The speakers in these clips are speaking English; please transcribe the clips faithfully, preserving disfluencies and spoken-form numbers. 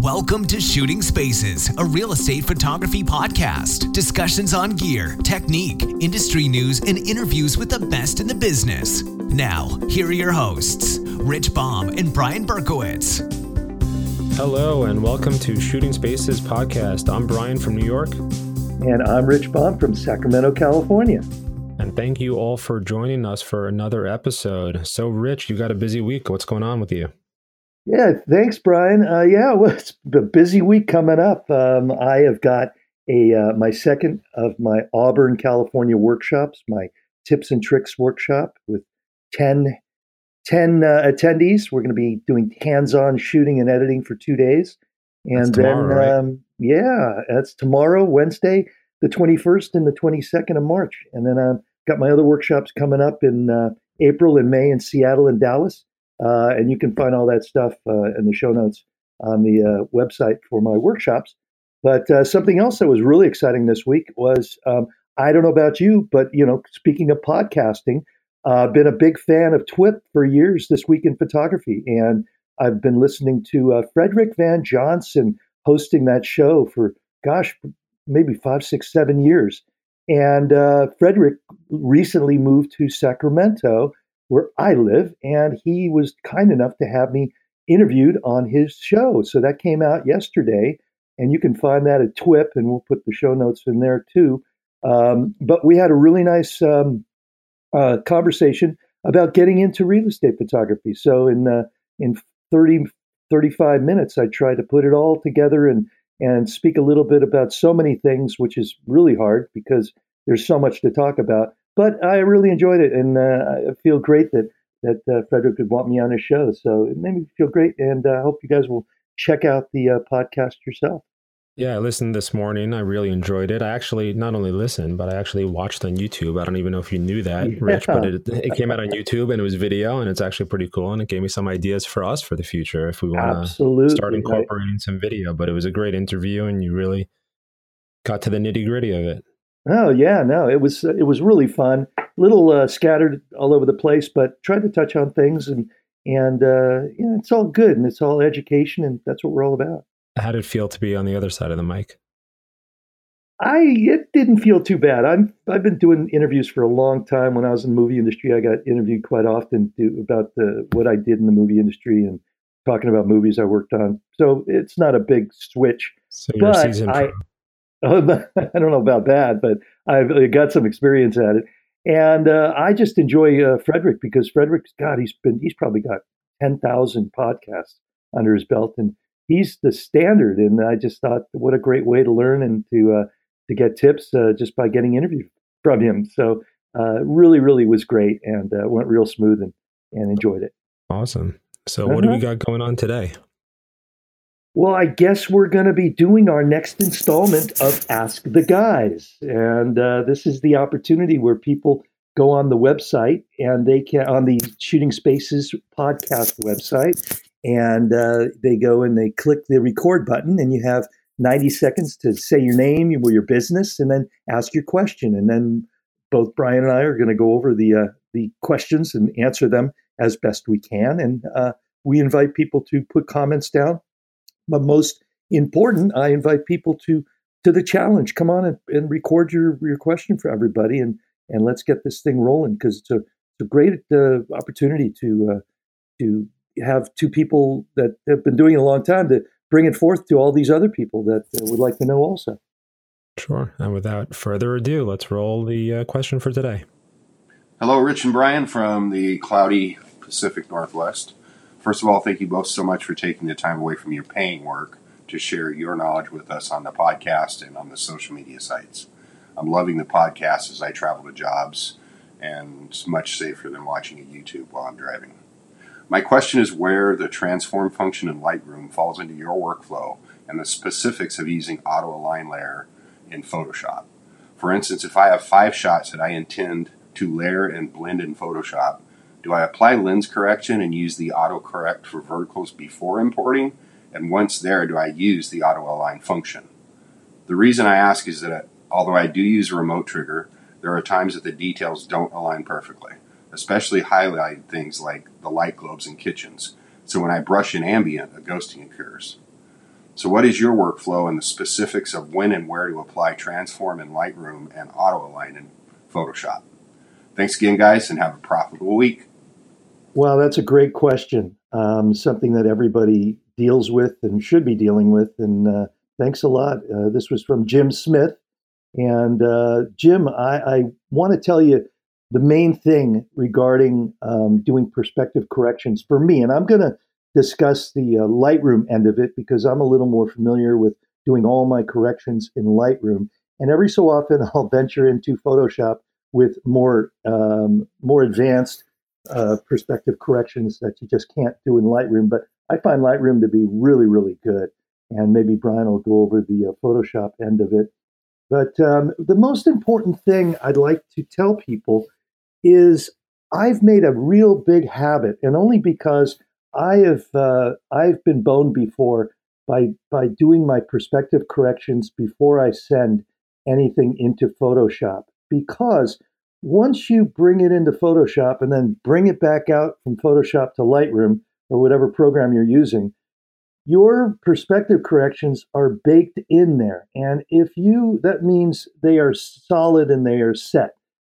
Welcome to Shooting Spaces, a real estate photography podcast. Discussions on gear, technique, industry news, and interviews with the best in the business. Now, here are your hosts, Rich Baum and Brian Berkowitz. Hello, and welcome to Shooting Spaces podcast. I'm Brian from New York. And I'm Rich Baum from Sacramento, California. And thank you all for joining us for another episode. So, Rich, you got a busy week. What's going on with you? Yeah, thanks, Brian. Uh, yeah, well, it's a busy week coming up. Um, I have got a uh, my second of my Auburn, California workshops, my tips and tricks workshop with ten, ten uh, attendees. We're going to be doing hands-on shooting and editing for two days. And that's then, tomorrow, right? um, yeah, that's tomorrow, Wednesday, the twenty-first and the twenty-second of March. And then I've got my other workshops coming up in uh, April and May in Seattle and Dallas. Uh, and you can find all that stuff uh, in the show notes on the uh, website for my workshops. But uh, something else that was really exciting this week was, um, I don't know about you, but, you know, speaking of podcasting, I've uh, been a big fan of T W I P for years, This Week in Photography. And I've been listening to uh, Frederick Van Johnson hosting that show for, gosh, maybe five, six, seven years. And uh, Frederick recently moved to Sacramento, where I live, and he was kind enough to have me interviewed on his show. So that came out yesterday, and you can find that at T W I P, and we'll put the show notes in there too. Um, but we had a really nice um, uh, conversation about getting into real estate photography. So in uh, in thirty, thirty-five minutes, I tried to put it all together and and speak a little bit about so many things, which is really hard because there's so much to talk about. But I really enjoyed it, and uh, I feel great that that uh, Frederick would want me on his show. So it made me feel great, and I uh, hope you guys will check out the uh, podcast yourself. Yeah, I listened this morning. I really enjoyed it. I actually not only listened, but I actually watched on YouTube. I don't even know if you knew that, yeah. Rich, but it, it came out on YouTube, and it was video, and it's actually pretty cool, and it gave me some ideas for us for the future if we want to start incorporating right. some video. But it was a great interview, and you really got to the nitty-gritty of it. Oh yeah, no, it was it was really fun. A little uh, scattered all over the place, but tried to touch on things, and and uh, yeah, it's all good, and it's all education, and that's what we're all about. How did it feel to be on the other side of the mic? I it didn't feel too bad. I'm I've been doing interviews for a long time. When I was in the movie industry, I got interviewed quite often to, about the, what I did in the movie industry and talking about movies I worked on. So it's not a big switch. So you're but season I. I don't know about that, but I've got some experience at it. And uh, I just enjoy uh, Frederick because Frederick's, God, he's been, he's probably got ten thousand podcasts under his belt, and he's the standard. And I just thought, what a great way to learn and to, uh, to get tips uh, just by getting interviewed from him. So uh, really, really was great, and uh, went real smooth, and, and enjoyed it. Awesome. So uh-huh. What do we got going on today? Well, I guess we're going to be doing our next installment of Ask the Guys. And uh, this is the opportunity where people go on the website and they can, on the Shooting Spaces podcast website, and uh, they go and they click the record button, and you have ninety seconds to say your name, your, your business, and then ask your question. And then both Brian and I are going to go over the, uh, the questions and answer them as best we can. And uh, we invite people to put comments down. But most important, I invite people to to the challenge. Come on and, and record your, your question for everybody, and and let's get this thing rolling, because it's a it's a great uh, opportunity to uh, to have two people that have been doing it a long time to bring it forth to all these other people that uh, would like to know also. Sure. And without further ado, let's roll the uh, question for today. Hello, Rich and Brian from the cloudy Pacific Northwest. First of all, thank you both so much for taking the time away from your paying work to share your knowledge with us on the podcast and on the social media sites. I'm loving the podcast as I travel to jobs, and it's much safer than watching at YouTube while I'm driving. My question is where the transform function in Lightroom falls into your workflow and the specifics of using auto align layer in Photoshop. For instance, if I have five shots that I intend to layer and blend in Photoshop, do I apply lens correction and use the autocorrect for verticals before importing? And once there, do I use the auto align function? The reason I ask is that although I do use a remote trigger, there are times that the details don't align perfectly, especially highlighted things like the light globes in kitchens. So when I brush in ambient, a ghosting occurs. So what is your workflow and the specifics of when and where to apply Transform in Lightroom and Auto Align in Photoshop? Thanks again, guys, and have a profitable week. Well, that's a great question. Um, something that everybody deals with and should be dealing with. And uh, thanks a lot. Uh, this was from Jim Smith. And uh, Jim, I, I want to tell you the main thing regarding um, doing perspective corrections for me. And I'm going to discuss the uh, Lightroom end of it because I'm a little more familiar with doing all my corrections in Lightroom. And every so often I'll venture into Photoshop with more um, more advanced uh, perspective corrections that you just can't do in Lightroom. But I find Lightroom to be really, really good. And maybe Brian will go over the uh, Photoshop end of it. But um, the most important thing I'd like to tell people is I've made a real big habit, and only because I have uh, I've been boned before by by doing my perspective corrections before I send anything into Photoshop. Because once you bring it into Photoshop and then bring it back out from Photoshop to Lightroom or whatever program you're using, your perspective corrections are baked in there. And if you, that means they are solid and they are set.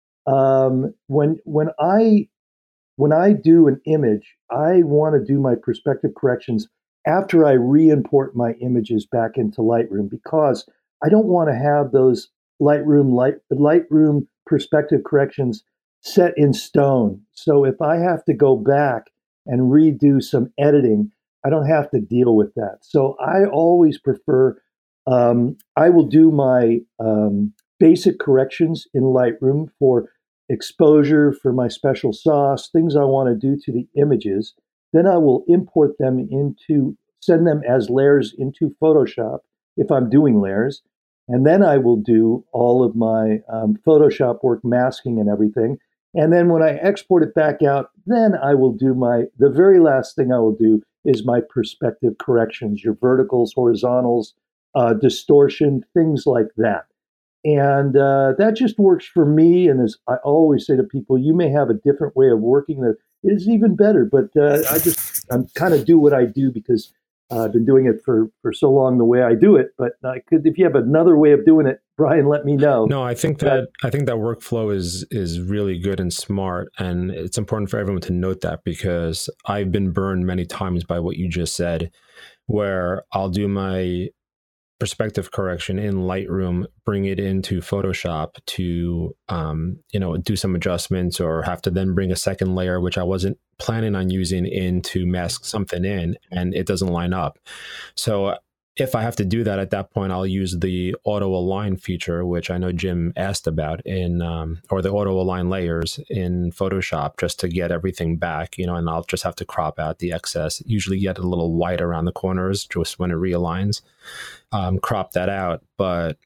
Um, when when I when I do an image, I want to do my perspective corrections after I re-import my images back into Lightroom, because I don't want to have those Lightroom light, Lightroom perspective corrections set in stone. So if I have to go back and redo some editing, I don't have to deal with that. So I always prefer, um, I will do my um, basic corrections in Lightroom for exposure, for my special sauce, things I want to do to the images. Then I will import them into, send them as layers into Photoshop if I'm doing layers. And then I will do all of my um, Photoshop work, masking and everything. And then when I export it back out, then I will do my, the very last thing I will do is my perspective corrections, your verticals, horizontals, uh, distortion, things like that. And uh, that just works for me. And as I always say to people, you may have a different way of working that is even better. But uh, I just, I'm kind of do what I do because uh, I've been doing it for, for so long the way I do it. But I could, if you have another way of doing it, Brian, let me know. No, I think that I think that workflow is is really good and smart, and it's important for everyone to note that, because I've been burned many times by what you just said, where I'll do my perspective correction in Lightroom, bring it into Photoshop to um, you know, do some adjustments, or have to then bring a second layer, which I wasn't planning on using, in to mask something in, and it doesn't line up. So if I have to do that, at that point, I'll use the auto align feature, which I know Jim asked about, in um, or the auto align layers in Photoshop, just to get everything back, you know, and I'll just have to crop out the excess, usually get a little white around the corners just when it realigns, um, crop that out. But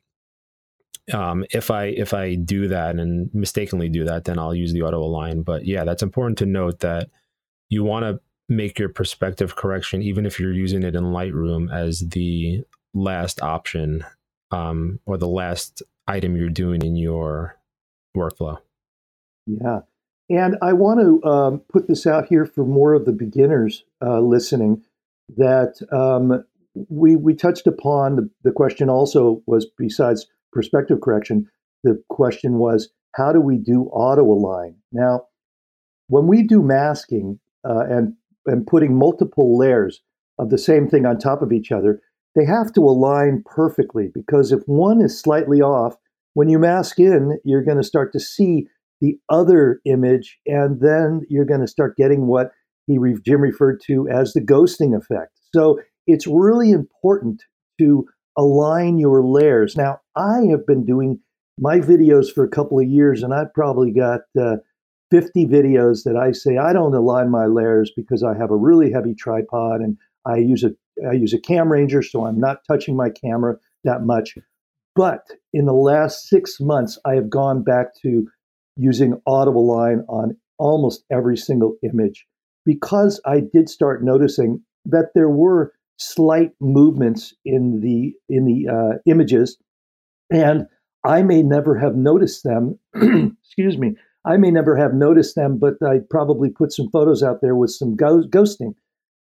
um, if I if I do that and mistakenly do that, then I'll use the auto align. But yeah, that's important to note, that you want to make your perspective correction, even if you're using it in Lightroom, as the last option, um, or the last item you're doing in your workflow. Yeah. And I want to um, put this out here for more of the beginners uh, listening, that um, we, we touched upon, the, the question also was, besides perspective correction, the question was, how do we do auto align? Now, when we do masking uh, and and putting multiple layers of the same thing on top of each other, they have to align perfectly, because if one is slightly off, when you mask in, you're going to start to see the other image, and then you're going to start getting what he Jim referred to as the ghosting effect. So it's really important to align your layers. Now, I have been doing my videos for a couple of years, and I've probably got uh, fifty videos that I say I don't align my layers because I have a really heavy tripod, and I use a I use a Cam Ranger, so I'm not touching my camera that much. But in the last six months, I have gone back to using auto align on almost every single image, because I did start noticing that there were slight movements in the in the uh, images, and I may never have noticed them. Excuse me. I may never have noticed them, but I probably put some photos out there with some ghost- ghosting.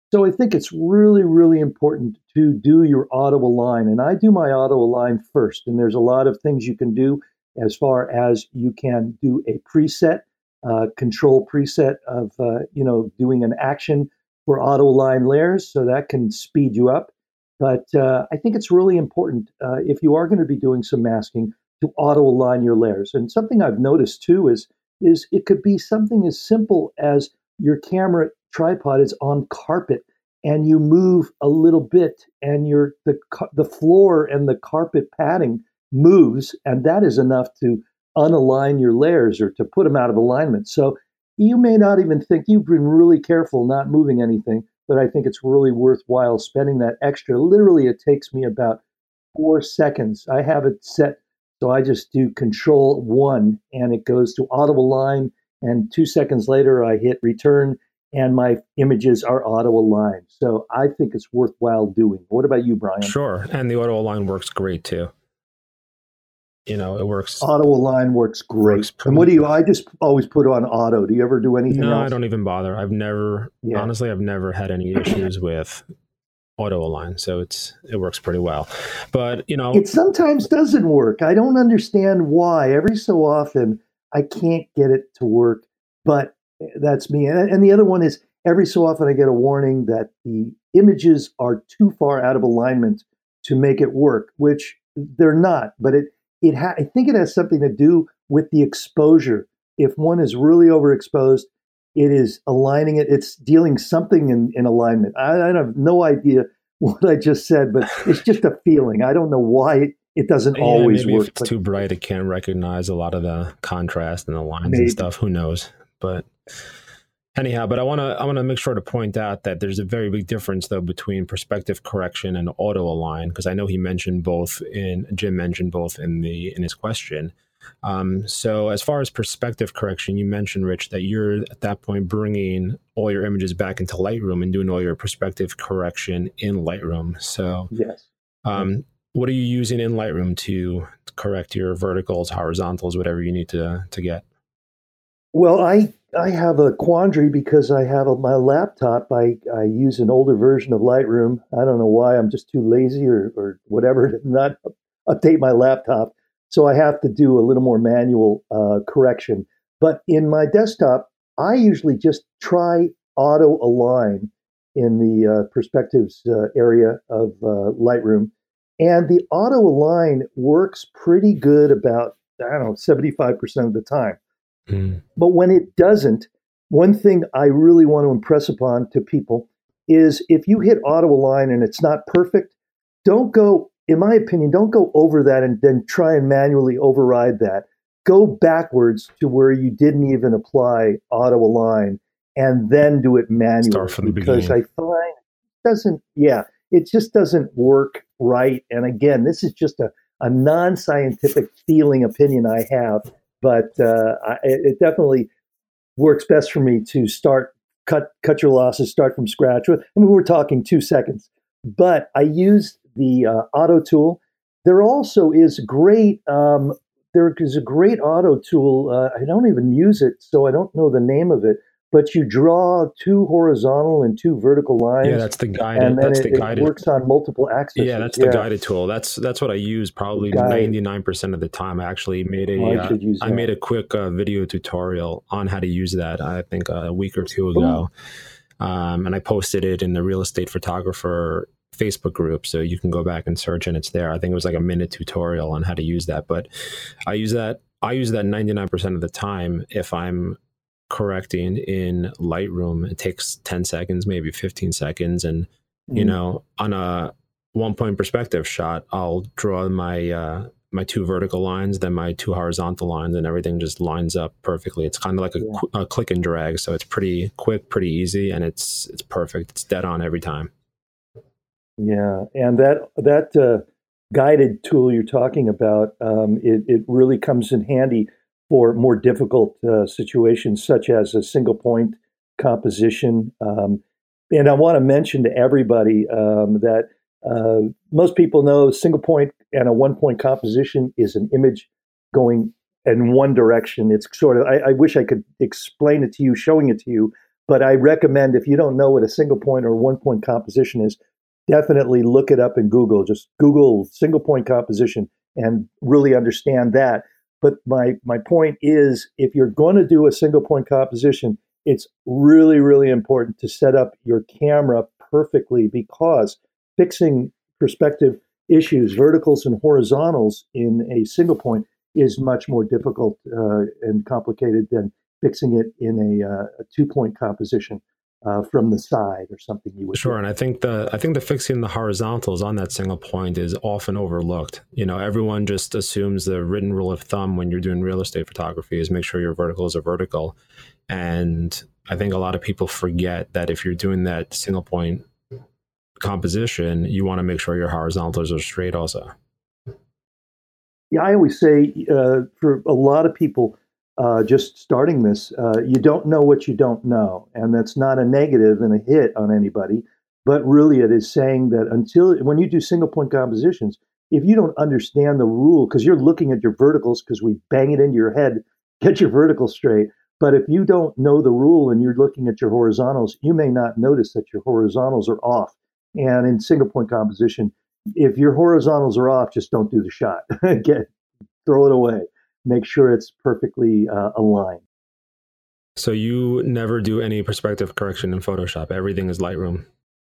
So I think it's really, really important to do your auto align. And I do my auto align first. And there's a lot of things you can do as far as you can do a preset, uh, control preset of, uh, you know, doing an action for auto align layers. So that can speed you up. But uh, I think it's really important uh, if you are going to be doing some masking to auto align your layers. And something I've noticed too is, is it could be something as simple as your camera tripod is on carpet and you move a little bit and your the the floor and the carpet padding moves, and that is enough to unalign your layers or to put them out of alignment. So you may not even think you've been really careful not moving anything, but I think it's really worthwhile spending that extra. Literally, it takes me about four seconds. I have it set so I just do control one and it goes to auto align, and two seconds later I hit return and my images are auto aligned. So I think it's worthwhile doing. What about you, Brian? Sure. And the auto align works great too. You know, it works. Auto align works great. Works and what do you, I just always put on auto. Do you ever do anything no, else? No, I don't even bother. I've never, yeah. honestly, I've never had any issues with auto align. So it's, it works pretty well. But, you know, it sometimes doesn't work. I don't understand why. Every so often I can't get it to work, but that's me. And, and the other one is every so often I get a warning that the images are too far out of alignment to make it work, which they're not. But it, it ha- I think it has something to do with the exposure. If one is really overexposed, it is aligning it. It's dealing something in, in alignment. I, I have no idea what I just said, but it's just a feeling. I don't know why it, it doesn't yeah, always maybe work. If it's too bright, it can't recognize a lot of the contrast and the lines maybe. and stuff. Who knows? But anyhow, but I want to I want to make sure to point out that there's a very big difference though between perspective correction and auto align, because I know he mentioned both in Jim mentioned both in the in his question. Um, so as far as perspective correction, you mentioned, Rich, that you're at that point bringing all your images back into Lightroom and doing all your perspective correction in Lightroom. So yes. Um, what are you using in Lightroom to correct your verticals, horizontals, whatever you need to to get? Well, I, I have a quandary because I have a, my laptop. I, I use an older version of Lightroom. I don't know why. I'm just too lazy or, or whatever to not update my laptop. So I have to do a little more manual uh, correction. But in my desktop, I usually just try auto align in the uh, perspectives uh, area of uh, Lightroom. And the auto align works pretty good about, I don't know, seventy-five percent of the time. Mm. But when it doesn't, one thing I really want to impress upon to people is if you hit auto align and it's not perfect, don't go, in my opinion, don't go over that and then try and manually override that. Go backwards to where you didn't even apply auto align and then do it manually. Start from the because beginning. I find it doesn't, yeah, it just doesn't work right. And again, this is just a, a non-scientific feeling opinion I have. But uh, I, it definitely works best for me to start, cut cut your losses, start from scratch. I mean, we're talking two seconds. But I use the uh, auto tool. There also is great, um, there is a great auto tool. Uh, I don't even use it, so I don't know the name of it. But you draw two horizontal and two vertical lines. Yeah, that's the guided. And then that's it, the guided. It works on multiple axes. Yeah, that's the yeah. guided tool. That's that's what I use probably ninety-nine percent of the time. I actually made a. Well, I, uh, should use I made a quick uh, video tutorial on how to use that. I think a week or two ago, um, and I posted it in the Real Estate Photographer Facebook group, so you can go back and search, and it's there. I think it was like a minute tutorial on how to use that. But I use that. I use that ninety-nine percent of the time if I'm correcting in Lightroom. It takes ten seconds, maybe fifteen seconds. And, mm. you know, on a one point perspective shot, I'll draw my, uh, my two vertical lines, then my two horizontal lines, and everything just lines up perfectly. It's kind of like a, yeah. a click and drag. So it's pretty quick, pretty easy, and it's, it's perfect. It's dead on every time. Yeah. And that, that, uh, guided tool you're talking about, um, it, it really comes in handy for more difficult uh, situations, such as a single point composition. Um, and I want to mention to everybody um, that uh, most people know single point and a one point composition is an image going in one direction. It's sort of, I, I wish I could explain it to you, showing it to you, but I recommend, if you don't know what a single point or one point composition is, definitely look it up in Google. Just Google single point composition and really understand that. But my my point is, if you're going to do a single point composition, it's really, really important to set up your camera perfectly, because fixing perspective issues, verticals and horizontals in a single point is much more difficult uh, and complicated than fixing it in a, uh, a two-point composition uh, from the side or something you would Sure, do. and I think the I think the fixing the horizontals on that single point is often overlooked. You know, everyone just assumes the written rule of thumb when you're doing real estate photography is make sure your verticals are vertical, and I think a lot of people forget that if you're doing that single point composition, you want to make sure your horizontals are straight also. Yeah, I always say uh, for a lot of people uh, just starting this, uh, you don't know what you don't know. And that's not a negative and a hit on anybody, but really it is saying that until, when you do single point compositions, if you don't understand the rule, because you're looking at your verticals, because we bang it into your head, get your verticals straight. But if you don't know the rule and you're looking at your horizontals, you may not notice that your horizontals are off. And in single point composition, if your horizontals are off, just don't do the shot. Get, throw it away. Make sure it's perfectly uh, aligned. So you never do any perspective correction in Photoshop. Everything is Lightroom.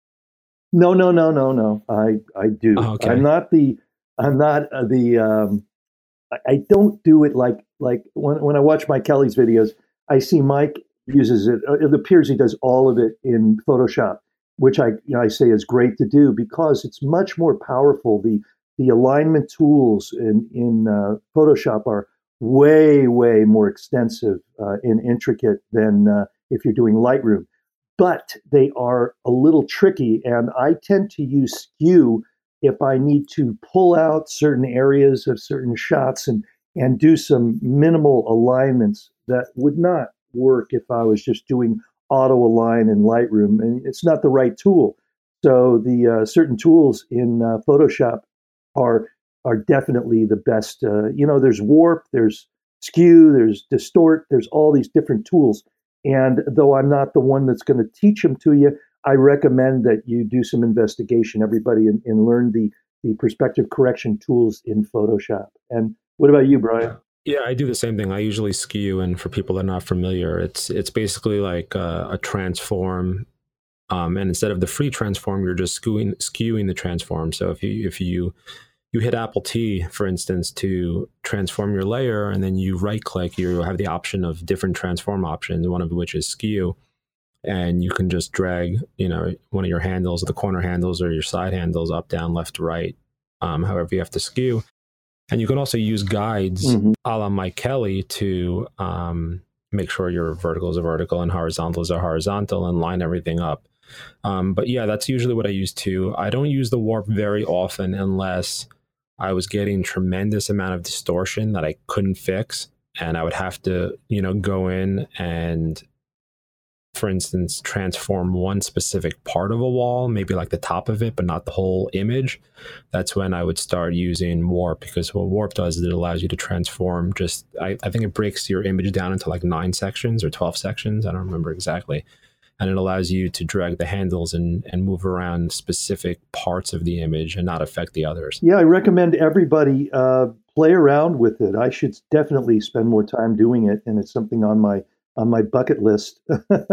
No, no, no, no, no. I, I do. Oh, okay. I'm not the. I'm not uh, the. Um, I, I don't do it like like when when I watch Mike Kelly's videos. I see Mike uses it. It appears he does all of it in Photoshop, which I you know, I say is great to do because it's much more powerful. The the alignment tools in in uh, Photoshop are way way more extensive uh, and intricate than uh, if you're doing Lightroom, but they are a little tricky. And I tend to use skew if I need to pull out certain areas of certain shots and and do some minimal alignments that would not work if I was just doing auto align in Lightroom, and it's not the right tool. So the uh, certain tools in uh, Photoshop are are definitely the best. Uh, you know, there's warp, there's skew, there's distort, there's all these different tools. And though I'm not the one that's going to teach them to you, I recommend that you do some investigation, everybody, and, and learn the the perspective correction tools in Photoshop. And what about you, Brian? Yeah, I do the same thing. I usually skew, and for people that are not familiar, it's it's basically like a, a transform, um, and instead of the free transform, you're just skewing skewing the transform. So if you if you you hit Apple T, for instance, to transform your layer, and then you right click, you have the option of different transform options, one of which is skew, and you can just drag, you know, one of your handles, the corner handles or your side handles up, down, left, right, um, however you have to skew. And you can also use guides mm-hmm. a la Mike Kelly to um, make sure your verticals are vertical and horizontals are horizontal and line everything up. Um, but yeah, that's usually what I use too. I don't use the warp very often unless I was getting tremendous amount of distortion that I couldn't fix. And I would have to, you know, go in and, for instance, transform one specific part of a wall, maybe like the top of it, but not the whole image. That's when I would start using warp, because what warp does is it allows you to transform just, I, I think it breaks your image down into like nine sections or twelve sections. I don't remember exactly. And it allows you to drag the handles and, and move around specific parts of the image and not affect the others. Yeah, I recommend everybody uh, play around with it. I should definitely spend more time doing it. And it's something on my on my bucket list,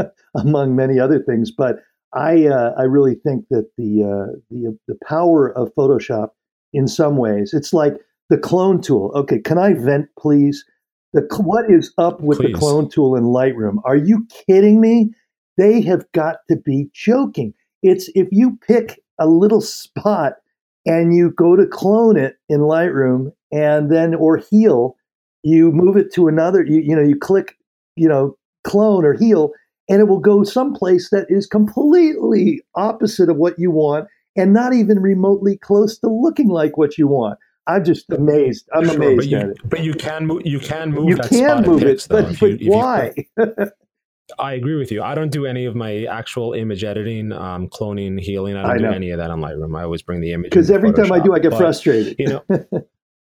among many other things. But I uh, I really think that the uh, the the power of Photoshop, in some ways, it's like the clone tool. Okay, can I vent, please? The what is up with please. The clone tool in Lightroom? Are you kidding me? They have got to be joking. It's if you pick a little spot and you go to clone it in Lightroom, and then or heal, you move it to another. You you know you click. you know, clone or heal, and it will go someplace that is completely opposite of what you want and not even remotely close to looking like what you want. I'm just amazed. I'm sure, amazed but you, at it. But you can move, you can move you that can spot move it, picks, it, but, if but you, why? You, I agree with you. I don't do any of my actual image editing, um, cloning, healing. I don't I do any of that on Lightroom. I always bring the image. Because every time I do, I get but, frustrated. You know,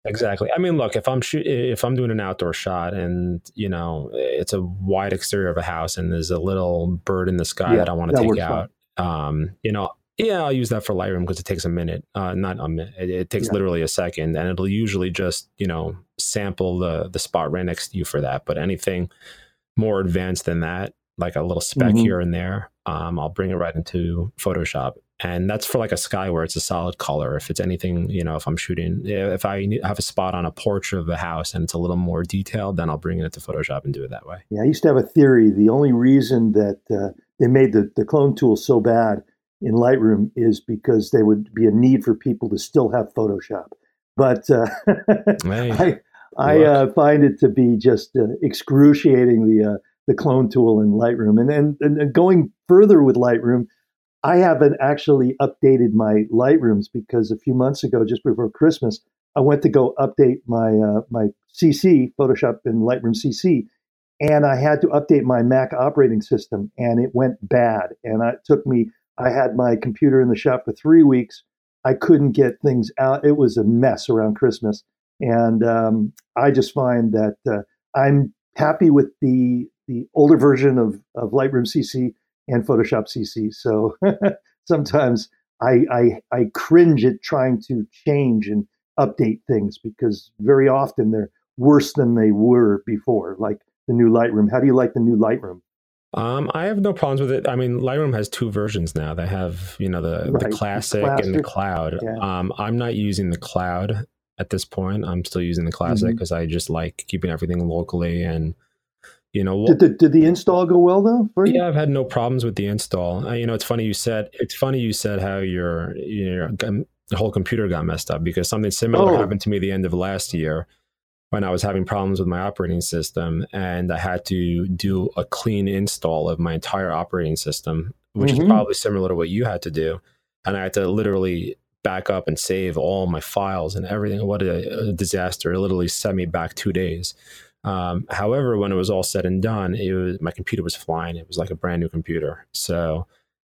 Exactly. I mean, look, if I'm shoot, if I'm doing an outdoor shot and, you know, it's a wide exterior of a house and there's a little bird in the sky Yeah, that I want to that take works out, um, you know, yeah, I'll use that for Lightroom because it takes a minute, uh, not a minute. It, it takes Yeah. literally a second, and it'll usually just, you know, sample the the spot right next to you for that. But anything more advanced than that, like a little speck Mhm. here and there, um, I'll bring it right into Photoshop. And that's for like a sky where it's a solid color. If it's anything, you know, if I'm shooting, if I need- have a spot on a porch of a house and it's a little more detailed, then I'll bring it into Photoshop and do it that way. Yeah, I used to have a theory. The only reason that uh, they made the, the clone tool so bad in Lightroom is because there would be a need for people to still have Photoshop. But uh, Hey, I I look. uh, find it to be just uh, excruciating, the uh, the clone tool in Lightroom. And, and and going further with Lightroom, I haven't actually updated my Lightrooms because a few months ago, just before Christmas, I went to go update my uh, my C C, Photoshop and Lightroom C C, and I had to update my Mac operating system, and it went bad. And it took me, I had my computer in the shop for three weeks. I couldn't get things out. It was a mess around Christmas. And um, I just find that uh, I'm happy with the the older version of, of Lightroom C C and Photoshop C C. So sometimes I, I I cringe at trying to change and update things because very often they're worse than they were before, like the new Lightroom. How do you like the new Lightroom? Um, I have no problems with it. I mean, Lightroom has two versions now. They have, you know, the, Right. the The classic and the classic. cloud. Yeah. Um, I'm not using the cloud at this point. I'm still using the classic Mhm. because I just like keeping everything locally. And, you know, Did the, did the install go well though for you? yeah, I've had no problems with the install. Uh, you know, it's funny you said, it's funny you said how your, your um, the whole computer got messed up because something similar Oh. happened to me the end of last year when I was having problems with my operating system, and I had to do a clean install of my entire operating system, which Mhm. is probably similar to what you had to do. And I had to literally back up and save all my files and everything. What a, a disaster. It literally set me back two days. Um, however, when it was all said and done, it was, my computer was flying. It was like a brand new computer. So,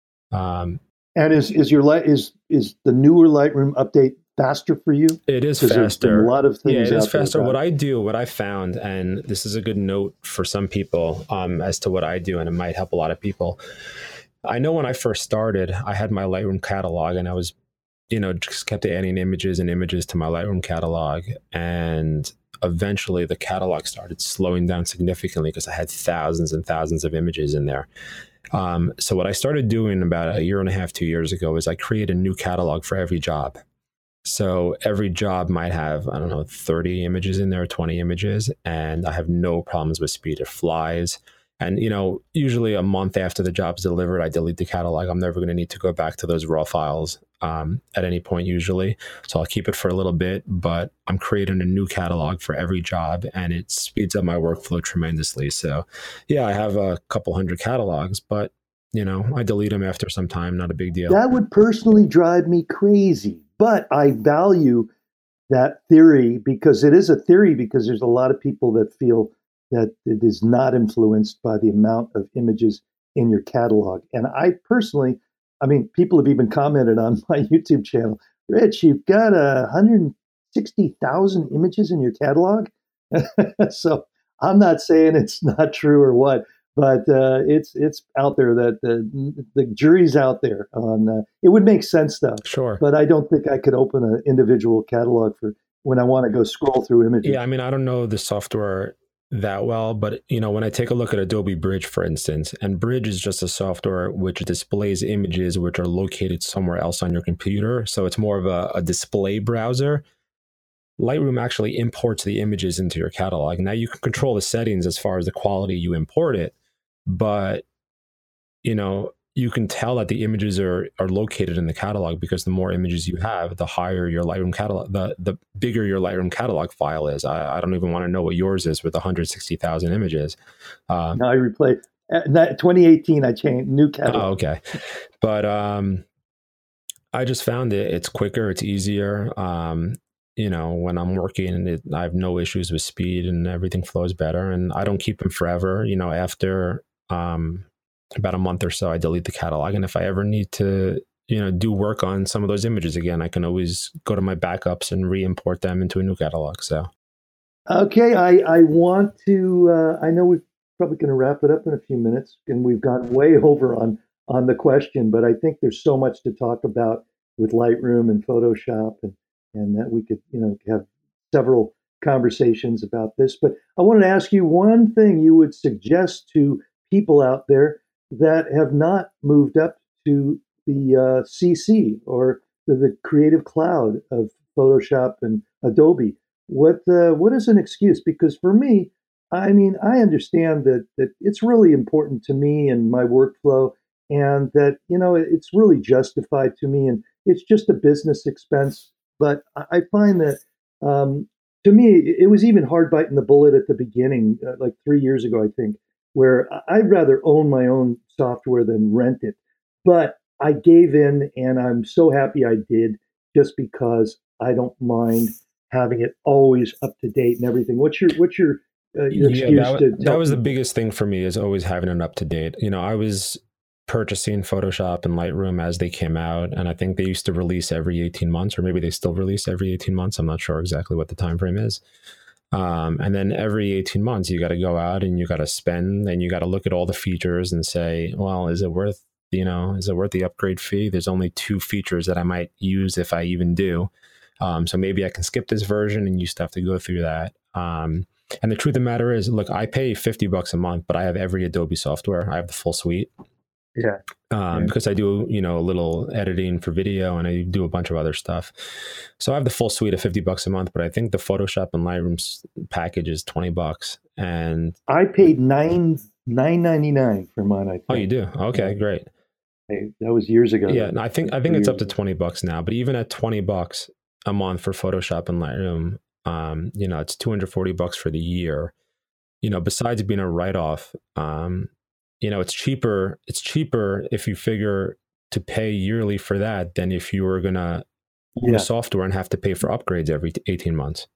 um, And is is your light is is the newer Lightroom update faster for you? it is Because there's been faster. a lot of things Yeah, it is out there faster. about What it. I do, what I found, and this is a good note for some people um, as to what I do, and it might help a lot of people. I know when I first started, I had my Lightroom catalog, and I was, you know, just kept adding images and images to my Lightroom catalog, and eventually the catalog started slowing down significantly because I had thousands and thousands of images in there. Um, so what I started doing about a year and a half, two years ago, is I created a new catalog for every job. So every job might have, I don't know, thirty images in there, twenty images, and I have no problems with speed. It flies. And, you know, usually a month after the job's delivered, I delete the catalog. I'm never going to need to go back to those raw files um, at any point usually. So I'll keep it for a little bit, but I'm creating a new catalog for every job, and it speeds up my workflow tremendously. So yeah, I have a couple hundred catalogs, but, you know, I delete them after some time. Not a big deal. That would personally drive me crazy. But I value that theory because it is a theory, because there's a lot of people that feel that it is not influenced by the amount of images in your catalog. And I personally, I mean, people have even commented on my YouTube channel, Rich, you've got uh, one hundred sixty thousand images in your catalog. So I'm not saying it's not true or what, but uh, it's it's out there that the the jury's out there on. Uh, it would make sense though, Sure. but I don't think I could open an individual catalog for when I want to go scroll through images. Yeah, I mean, I don't know the software that well, but, you know, when I take a look at Adobe Bridge, for instance, and Bridge is just a software which displays images which are located somewhere else on your computer. So it's more of a, a display browser. Lightroom actually imports the images into your catalog. Now you can control the settings as far as the quality you import it, but, you know, you can tell that the images are are located in the catalog, because the more images you have, the higher your Lightroom catalog, the the bigger your Lightroom catalog file is. I, I don't even want to know what yours is with one hundred sixty thousand images. Um, Now I replay. Uh, that twenty eighteen, I changed new catalog. oh, okay, but um, I just found it. It's quicker. It's easier. Um, you know, when I'm working, it, I have no issues with speed, and everything flows better. And I don't keep them forever. You know, after um, about a month or so, I delete the catalog. And if I ever need to you know, do work on some of those images again, I can always go to my backups and re-import them into a new catalog. So, okay, I, I want to, uh, I know we're probably going to wrap it up in a few minutes, and we've gone way over on, on the question, but I think there's so much to talk about with Lightroom and Photoshop, and, and that we could, you know, have several conversations about this. But I wanted to ask you one thing you would suggest to people out there that have not moved up to the uh, C C or the, the Creative Cloud of Photoshop and Adobe. What uh, what is an excuse? Because for me, I mean, I understand that that it's really important to me and my workflow, and that, you know, it's really justified to me, and it's just a business expense. But I find that um, to me, it was even hard biting the bullet at the beginning, uh, like three years ago, I think, where I'd rather own my own software than rent it. But I gave in, and I'm so happy I did, just because I don't mind having it always up to date and everything. What's your what's your, uh, your yeah, excuse that, to that tell was the people? biggest thing for me, is always having it up to date. You know, I was purchasing Photoshop and Lightroom as they came out, and I think they used to release every eighteen months, or maybe they still release every eighteen months. I'm not sure exactly what the time frame is. Um, and then every eighteen months, you got to go out and you got to spend, and you got to look at all the features and say, well, is it worth, you know, is it worth the upgrade fee? There's only two features that I might use, if I even do. Um, so maybe I can skip this version, and you still have to go through that. Um, and the truth of the matter is, look, I pay fifty bucks a month, but I have every Adobe software. I have the full suite. Yeah. Um, Yeah. Because I do, you know, a little editing for video, and I do a bunch of other stuff. So I have the full suite of fifty bucks a month, but I think the Photoshop and Lightroom package is twenty bucks. And I paid nine nine ninety nine for mine. I think. oh, you do? Okay, Yeah. great. Hey, that was years ago. Yeah, and I think I think Three it's up years to ago. twenty bucks now. But even at twenty bucks a month for Photoshop and Lightroom, um, you know, it's two hundred forty bucks for the year. You know, besides being a write-off, um, you know, it's cheaper. It's cheaper if you figure to pay yearly for that than if you were gonna own Yeah. the software and have to pay for upgrades every eighteen months.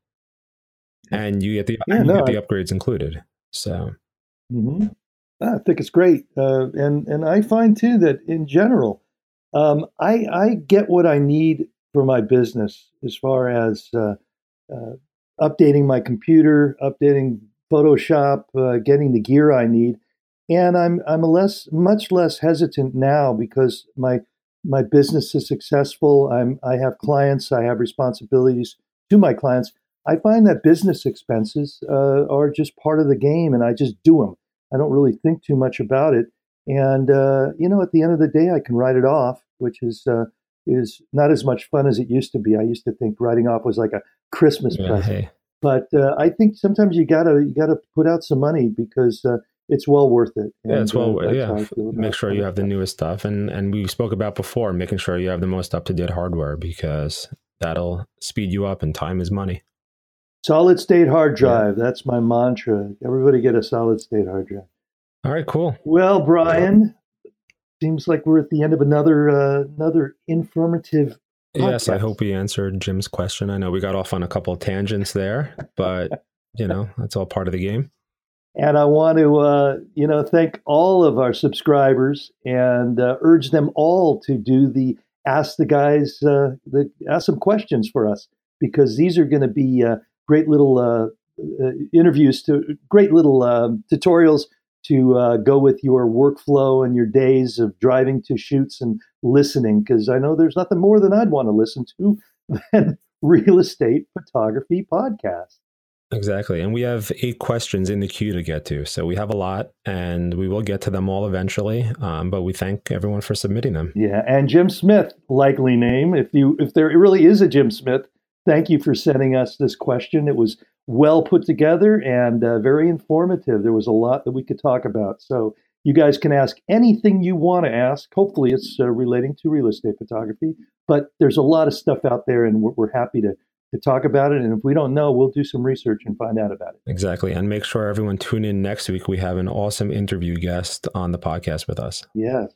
And you get the Yeah, you no, get the I- upgrades included. So Mhm. I think it's great, uh, and and I find too that in general, um, I I get what I need for my business as far as uh, uh, updating my computer, updating Photoshop, uh, getting the gear I need, and I'm I'm a less much less hesitant now because my my business is successful. I'm I have clients, I have responsibilities to my clients. I find that business expenses uh, are just part of the game, and I just do them. I don't really think too much about it. And uh, you know, at the end of the day, I can write it off, which is uh, is not as much fun as it used to be. I used to think writing off was like a Christmas yeah, present, hey, but uh, I think sometimes you gotta you gotta put out some money because uh, it's well worth it. And, yeah, it's well, uh, that's yeah. how I feel Make about sure you have the Photoshop. newest stuff, and and we spoke about before, making sure you have the most up to date hardware, because that'll speed you up, and time is money. Solid state hard Yeah. drive. That's my mantra. Everybody get a solid state hard drive. All right, cool. Well, Brian, seems like we're at the end of another uh, another informative Yes, I podcast. hope we answered Jim's question. I know we got off on a couple of tangents there, but you know, that's all part of the game. And I want to, uh, you know, thank all of our subscribers and uh, urge them all to do the ask the guys, uh, the ask some questions for us, because these are going to be uh, great little uh, uh, interviews, to great little um, tutorials to uh, go with your workflow and your days of driving to shoots and listening. Because I know there's nothing more than I'd want to listen to than real estate photography podcasts. Exactly. And we have eight questions in the queue to get to. So we have a lot, and we will get to them all eventually. Um, but we thank everyone for submitting them. Yeah, and Jim Smith, likely name. If you if there really is a Jim Smith, thank you for sending us this question. It was well put together and uh, very informative. There was a lot that we could talk about. So you guys can ask anything you want to ask. Hopefully, it's uh, relating to real estate photography. But there's a lot of stuff out there, and we're, we're happy to to talk about it. And if we don't know, we'll do some research and find out about it. Exactly. And make sure everyone tune in next week. We have an awesome interview guest on the podcast with us. Yes.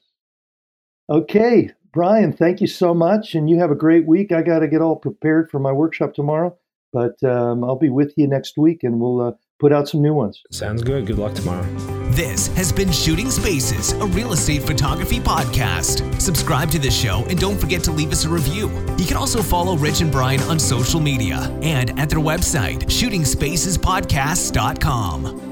Okay, Brian, thank you so much. And you have a great week. I got to get all prepared for my workshop tomorrow, but um, I'll be with you next week, and we'll uh, put out some new ones. Sounds good. Good luck tomorrow. This has been Shooting Spaces, a real estate photography podcast. Subscribe to this show and don't forget to leave us a review. You can also follow Rich and Brian on social media and at their website, shooting spaces podcast dot com.